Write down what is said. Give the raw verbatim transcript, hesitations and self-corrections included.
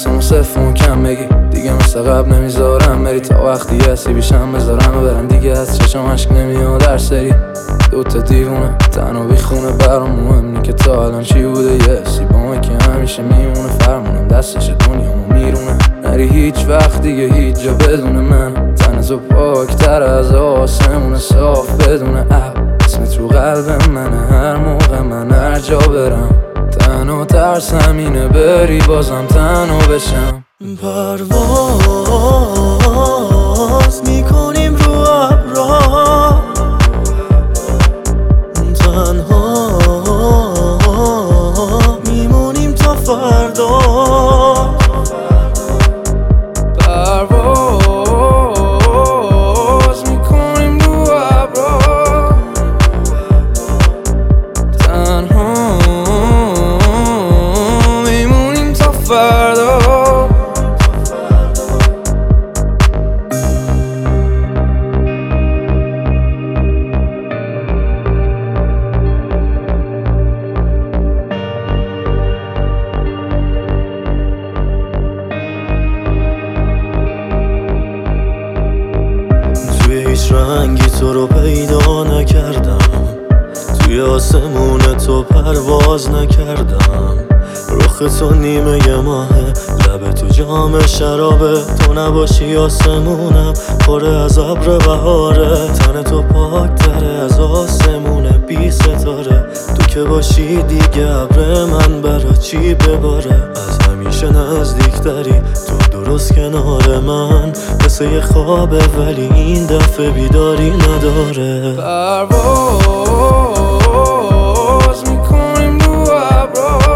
دستامو صفر محکم بگی دیگه مثل قبل نمیذارم بری تا وقتی هستی بیشم بذارم و برن دیگه از چشم عشق نمیاد در سری دوتا دیوونه تنها بیخونه برام مهم نی که تا الان چی بوده یه سی با ما که همیشه میمونه فرمونم دستش دنیامو میرونه نری هیچ وقت دیگه هیچ جا بدون من تن تو پاکتر از آسمون صاف بدون اب اسمت رو قلب منه هر موقع من هر جا برم تنها ترسم اینه بری بازم تنها بشم پرواز میکنیم رو ابرها تنها میمونیم تا فردا پرواز میکنیم رو ابرها تنها میمونیم تا فردا هیچ رنگی تو رو پیدا نکردم توی آسمون تو پرواز نکردم رخ تو نیمه ماهه لب تو جام شرابه تو نباشی آسمونم پره از ابر بهاره تن تو پاکتره از آسمونه بی ستاره تو که باشی دیگه ابر من برا چی بباره از همیشه نزدیکتری تو درست کنار من مثل یه خوابه ولی این دفعه بیداری نداره پرواز میکنیم رو ابرها